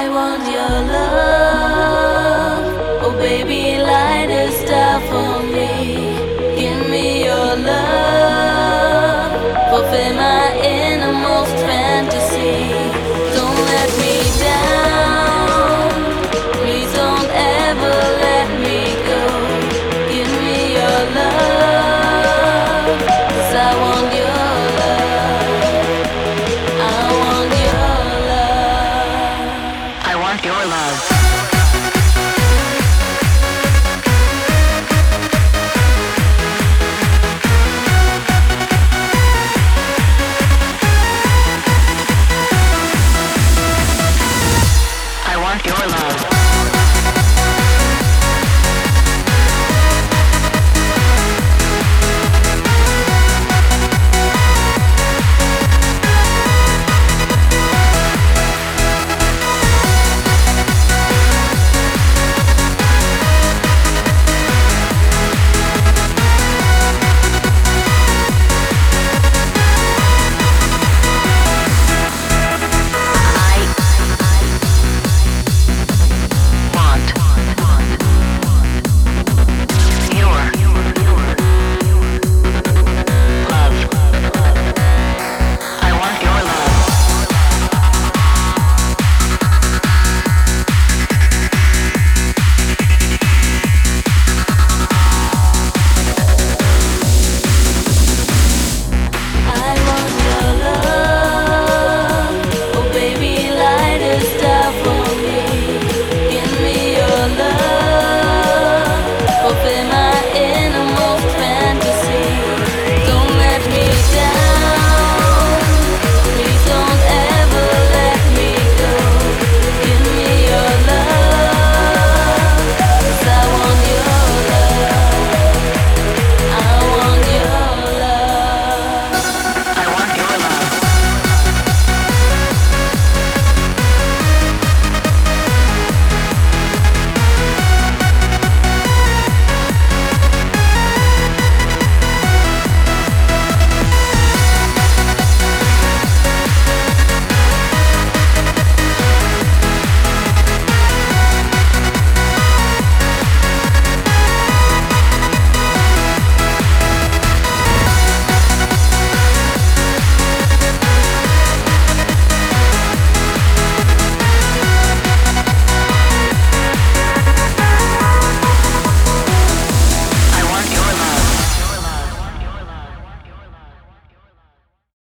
want your love. Oh baby, light a star for me. Give me your love. Fulfill my innermost fantasy. Don't let me down. Please don't ever let me go. Give me your love. 'Cause I want your love. I want your love. I want your love. I want your love.